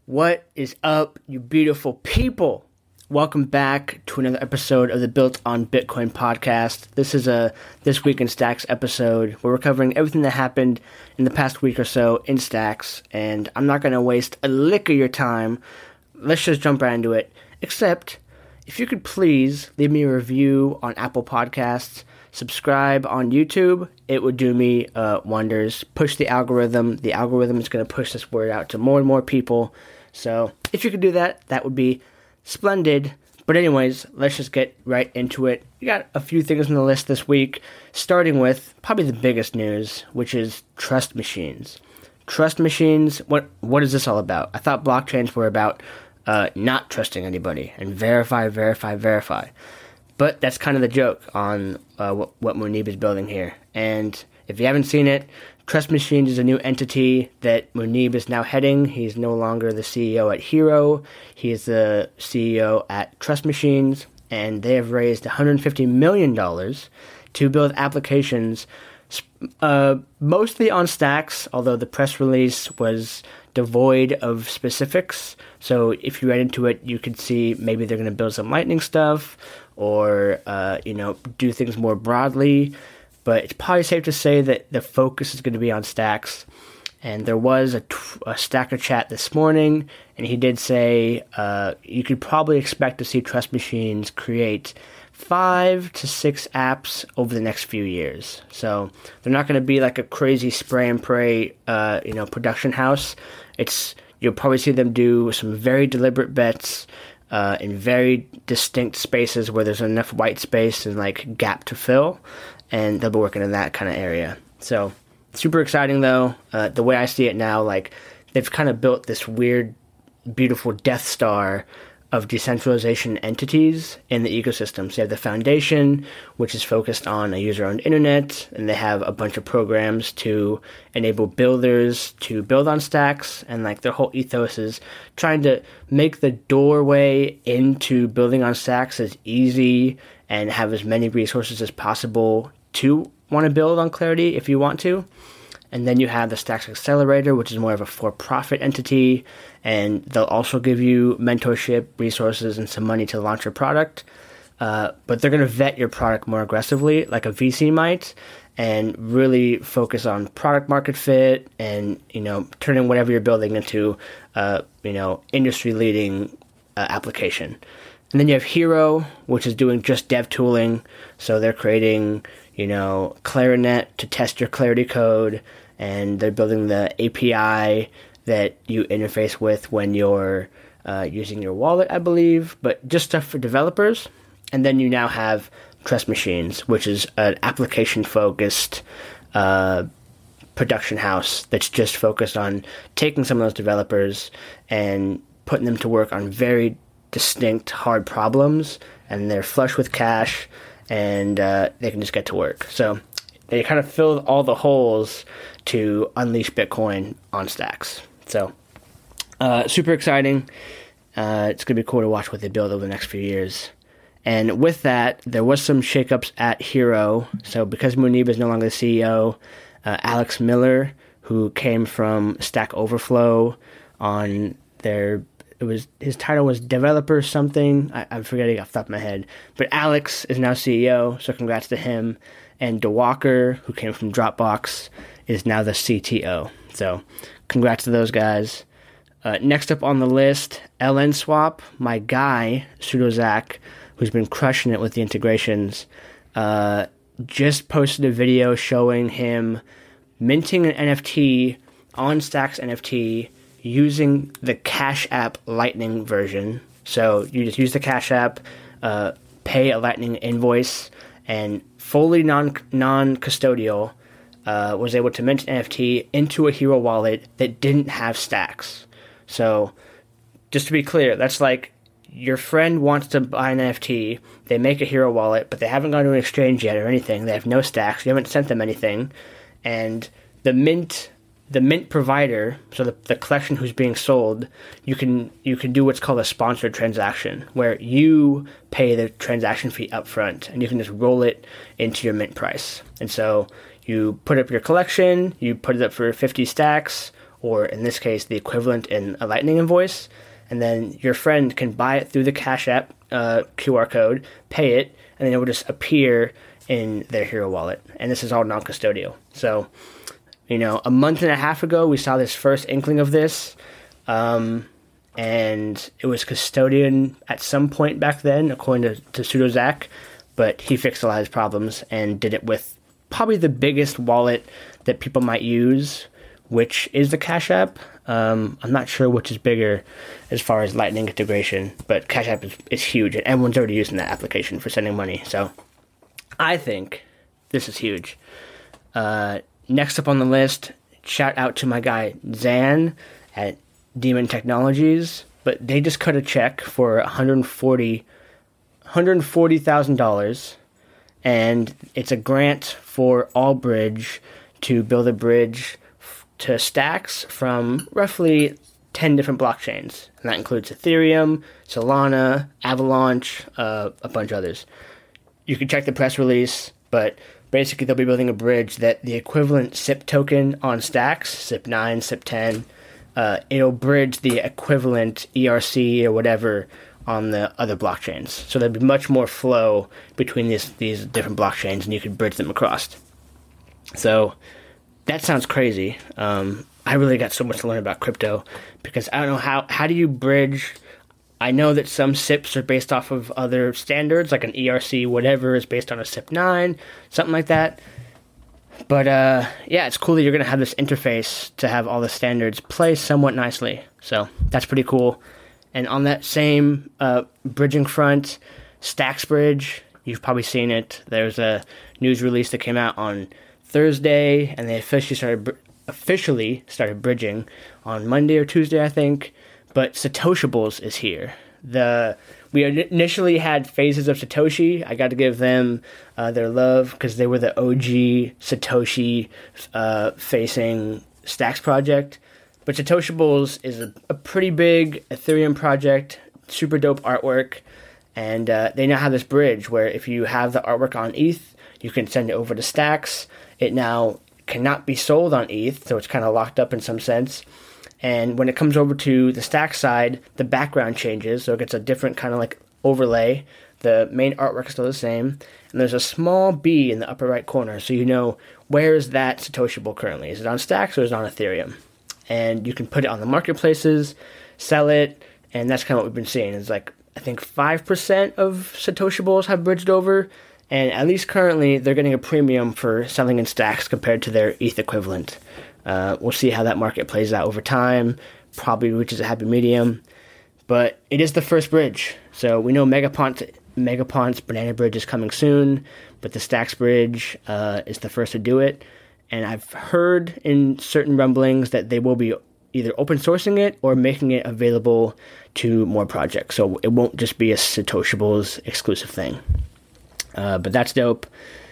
What is up, you beautiful people? Welcome back to another episode of the Built on Bitcoin podcast. This is a This Week in Stacks episode where we're covering everything that happened in the past week or so in Stacks, and I'm not going to waste a lick of your time. Let's just jump right into it. Except, if you could please leave me a review on Apple Podcasts, subscribe on YouTube, it would do me wonders. Push the algorithm. The algorithm is going to push this word out to more and more people. So if you could do that, that would be splendid. But anyways, let's just get right into it. We got a few things on the list this week, starting with probably the biggest news, which is trust machines. Trust machines, what is this all about? I thought blockchains were about not trusting anybody and verify. But that's kind of the joke on what Muneeb is building here. And if you haven't seen it, Trust Machines is a new entity that Muneeb is now heading. He's no longer the CEO at Hero. He is the CEO at Trust Machines, and they have raised $150 million to build applications mostly on Stacks, although the press release was devoid of specifics. So if you read into it, you could see maybe they're going to build some Lightning stuff or, do things more broadly. But it's probably safe to say that the focus is going to be on Stacks. And there was a Stacker chat this morning, and he did say you could probably expect to see Trust Machines create 5 to 6 apps over the next few years. So they're not going to be like a crazy spray and pray, production house. You'll probably see them do some very deliberate bets in very distinct spaces where there's enough white space and like gap to fill, and they'll be working in that kind of area. So super exciting though. The way I see it now, like they've kind of built this weird, beautiful Death Star of decentralization entities in the ecosystem. So they have the foundation, which is focused on a user-owned internet, and they have a bunch of programs to enable builders to build on Stacks, and like their whole ethos is trying to make the doorway into building on Stacks as easy and have as many resources as possible to want to build on Clarity if you want to. And then you have the Stacks Accelerator, which is more of a for-profit entity, and they'll also give you mentorship, resources, and some money to launch your product. But they're going to vet your product more aggressively, like a VC might, and really focus on product market fit and, turning whatever you're building into, industry-leading application. And then you have Hero, which is doing just dev tooling. So they're creating, Clarinet to test your Clarity code, and they're building the API that you interface with when you're using your wallet, I believe, but just stuff for developers. And then you now have Trust Machines, which is an application-focused production house that's just focused on taking some of those developers and putting them to work on very distinct, hard problems, and they're flush with cash, and they can just get to work. So they kind of filled all the holes to unleash Bitcoin on Stacks. So super exciting. It's going to be cool to watch what they build over the next few years. And with that, there was some shakeups at Hero. So because Muneeb is no longer the CEO, Alex Miller, who came from Stack Overflow on his title was developer something. I'm forgetting off the top of my head. But Alex is now CEO, so congrats to him. And DeWalker, who came from Dropbox, is now the CTO. So congrats to those guys. Next up on the list, LN Swap, my guy, Pseudozach, who's been crushing it with the integrations, just posted a video showing him minting an NFT on Stacks NFT using the Cash App Lightning version. So you just use the Cash App, pay a Lightning invoice, and fully non-custodial, was able to mint an NFT into a Hero wallet that didn't have Stacks. So just to be clear, that's like your friend wants to buy an NFT, they make a Hero wallet, but they haven't gone to an exchange yet or anything. They have no Stacks. You haven't sent them anything. And the mint provider, so the collection who's being sold, you can do what's called a sponsored transaction, where you pay the transaction fee up front, and you can just roll it into your mint price. And so you put up your collection, you put it up for 50 stacks, or in this case, the equivalent in a Lightning invoice. And then your friend can buy it through the Cash App QR code, pay it, and then it will just appear in their Hero wallet. And this is all non-custodial. So, a month and a half ago, we saw this first inkling of this. And it was custodian at some point back then, according to SudoZack. But he fixed a lot of his problems and did it with probably the biggest wallet that people might use, which is the Cash App. I'm not sure which is bigger as far as Lightning integration, but Cash App is huge, and everyone's already using that application for sending money. So I think this is huge. Next up on the list, shout out to my guy Zan at Demon Technologies, but they just cut a check for $140,000, and it's a grant for Allbridge to build a bridge to Stacks from roughly 10 different blockchains. And that includes Ethereum, Solana, Avalanche, a bunch of others. You can check the press release, but basically they'll be building a bridge that the equivalent SIP token on Stacks, SIP9, SIP10, it'll bridge the equivalent ERC or whatever on the other blockchains. So there'll be much more flow between these different blockchains, and you could bridge them across. So that sounds crazy. I really got so much to learn about crypto, because I don't know how do you bridge. I know that some SIPs are based off of other standards, like an ERC whatever is based on a SIP9, something like that. But yeah, it's cool that you're going to have this interface to have all the standards play somewhat nicely. So that's pretty cool. And on that same bridging front, StacksBridge, you've probably seen it. There's a news release that came out on Thursday, and they officially started bridging on Monday or Tuesday, I think. But Satoshiables is here. We initially had Phases of Satoshi. I got to give them their love, because they were the OG Satoshi facing Stacks project. But Satoshiables is a pretty big Ethereum project, super dope artwork, and they now have this bridge where if you have the artwork on ETH, you can send it over to Stacks. It now cannot be sold on ETH, so it's kind of locked up in some sense. And when it comes over to the Stacks side, the background changes, so it gets a different kind of like overlay. The main artwork is still the same, and there's a small B in the upper right corner, so you know where is that Satoshiable currently. Is it on Stacks or is it on Ethereum? And you can put it on the marketplaces, sell it, and that's kind of what we've been seeing. It's like, I think 5% of Satoshiables have bridged over, and at least currently they're getting a premium for selling in Stacks compared to their ETH equivalent. We'll see how that market plays out over time, probably reaches a happy medium, but it is the first bridge. So we know Megapont's Banana Bridge is coming soon, but the Stacks Bridge is the first to do it. And I've heard in certain rumblings that they will be either open sourcing it or making it available to more projects. So it won't just be a Satoshiables exclusive thing. But that's dope.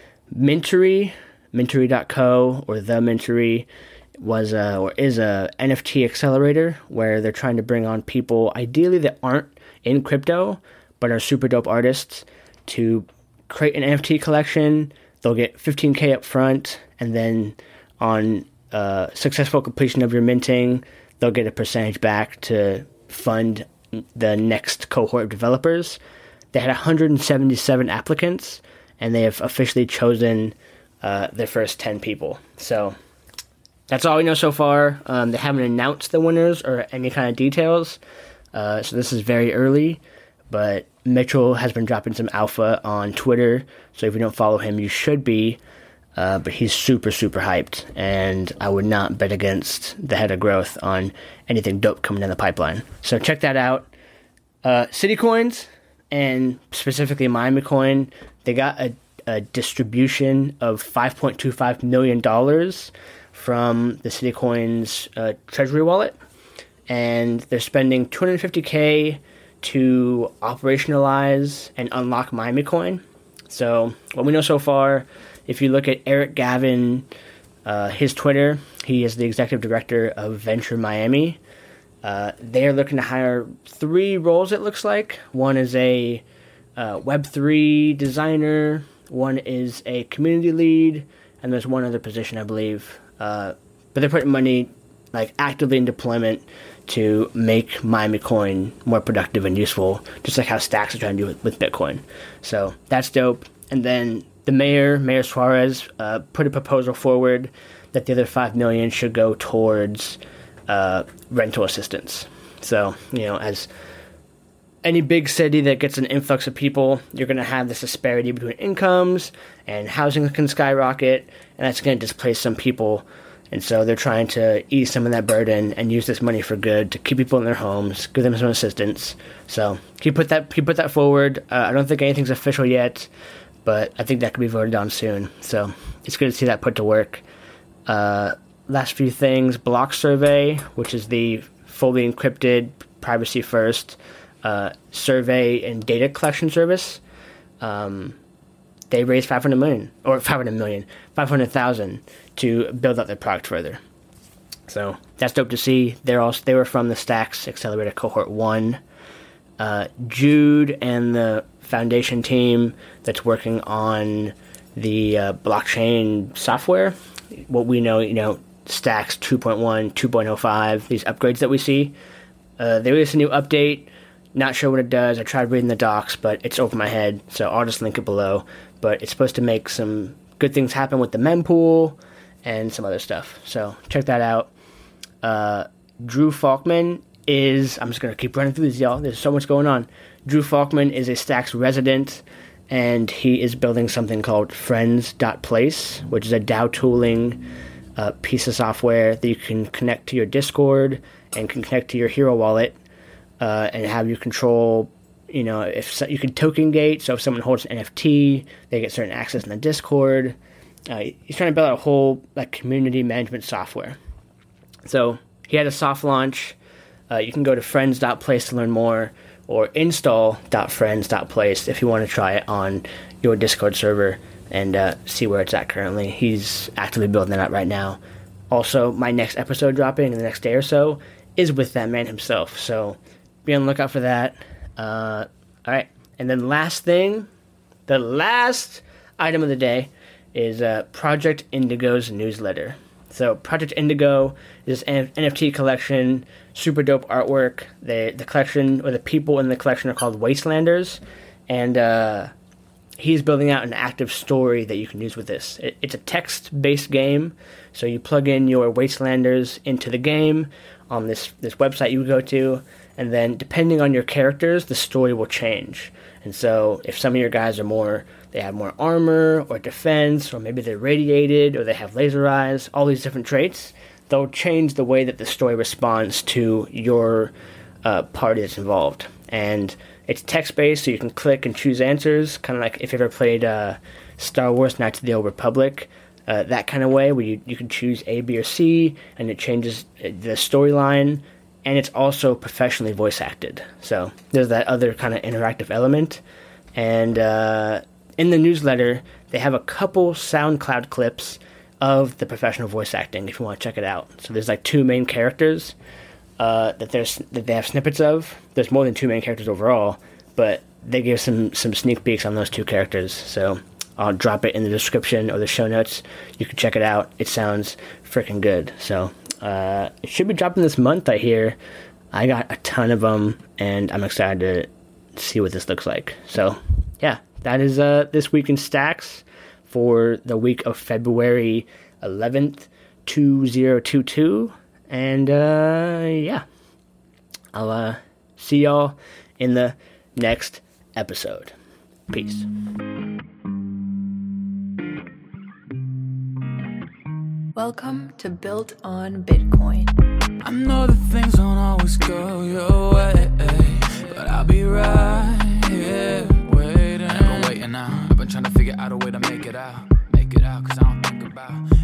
Mintory.co, or the Mintory, is a NFT accelerator where they're trying to bring on people ideally that aren't in crypto but are super dope artists to create an NFT collection. They'll get $15,000 up front, and then on successful completion of your minting, they'll get a percentage back to fund the next cohort of developers. They had 177 applicants, and they have officially chosen their first 10 people. So that's all we know so far. They haven't announced the winners or any kind of details, so this is very early. But Mitchell has been dropping some alpha on Twitter, so if you don't follow him, you should be. But he's super, super hyped, and I would not bet against the head of growth on anything dope coming in the pipeline. So check that out. Citycoins, and specifically Miami Coin, they got a distribution of $5.25 million from the Citycoins treasury wallet, and they're spending $250,000 to operationalize and unlock Miami Coin. So what we know so far, if you look at Eric Gavin, his Twitter, he is the executive director of Venture Miami. They are looking to hire 3 roles, it looks like. One is a Web3 designer, one is a community lead, and there's one other position, I believe. But they're putting money like actively in deployment to make Miami Coin more productive and useful, just like how Stacks are trying to do with Bitcoin. So that's dope. And then the Mayor Suarez, put a proposal forward that the other $5 million should go towards rental assistance. So, as any big city that gets an influx of people, you're going to have this disparity between incomes, and housing can skyrocket, and that's going to displace some people. And so they're trying to ease some of that burden and use this money for good to keep people in their homes, give them some assistance. So he put that forward. I don't think anything's official yet, but I think that could be voted on soon. So it's good to see that put to work. Last few things: Block Survey, which is the fully encrypted, privacy first survey and data collection service. They raised 500,000 to build out their product further. So that's dope to see. They were from the Stacks Accelerator Cohort 1. Jude and the foundation team that's working on the blockchain software, what we know, Stacks 2.1, 2.05, these upgrades that we see. They released a new update. Not sure what it does. I tried reading the docs, but it's over my head, so I'll just link it below. But it's supposed to make some good things happen with the mempool and some other stuff. So check that out. Drew Faulkman is... I'm just going to keep running through these, y'all. There's so much going on. Drew Faulkman is a Stacks resident, and he is building something called Friends.place, which is a DAO tooling piece of software that you can connect to your Discord and can connect to your Hero wallet and have you control... if you can token gate, so if someone holds an NFT, they get certain access in the Discord. He's trying to build out a whole community management software. So he had a soft launch. You can go to friends.place to learn more, or install.friends.place if you want to try it on your Discord server and see where it's at currently. He's actively building that out right now. Also, my next episode dropping in the next day or so is with that man himself. So be on the lookout for that. All right. And then last thing, the last item of the day is Project Indigo's newsletter. So Project Indigo is an NFT collection, super dope artwork. The collection, or the people in the collection, are called Wastelanders. And he's building out an active story that you can use with this. It's a text-based game. So you plug in your Wastelanders into the game on this website you go to. And then, depending on your characters, the story will change. And so, if some of your guys they have more armor, or defense, or maybe they're radiated, or they have laser eyes, all these different traits, they'll change the way that the story responds to your party that's involved. And it's text-based, so you can click and choose answers, kind of like if you ever played Star Wars Knights of the Old Republic, that kind of way, where you can choose A, B, or C, and it changes the storyline. And it's also professionally voice acted. So there's that other kind of interactive element. And in the newsletter, they have a couple SoundCloud clips of the professional voice acting if you want to check it out. So there's 2 main characters that they have snippets of. There's more than 2 main characters overall, but they give some sneak peeks on those 2 characters. So I'll drop it in the description or the show notes. You can check it out. It sounds freaking good. So it should be dropping this month, I hear. I got a ton of them, and I'm excited to see what this looks like. So, yeah, that is this week in Stacks for the week of February 11th, 2022. And, yeah, I'll see y'all in the next episode. Peace. Welcome to Built on Bitcoin. I know that things don't always go your way, but I'll be right here waiting. I've been waiting now. I've been trying to figure out a way to make it out, 'cause I don't think about